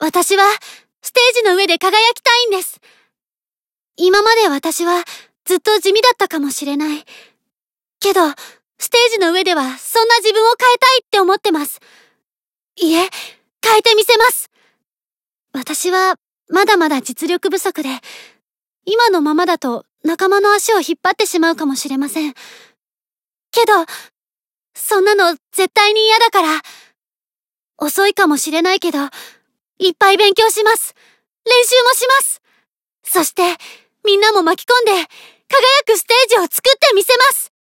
私は、ステージの上で輝きたいんです。今まで私は、ずっと地味だったかもしれない。けど、ステージの上では、そんな自分を変えたいって思ってます。いえ、変えてみせます。私は、まだまだ実力不足で、今のままだと仲間の足を引っ張ってしまうかもしれません。けど、そんなの絶対に嫌だから、遅いかもしれないけど、いっぱい勉強します。練習もします。そして、みんなも巻き込んで、輝くステージを作ってみせます。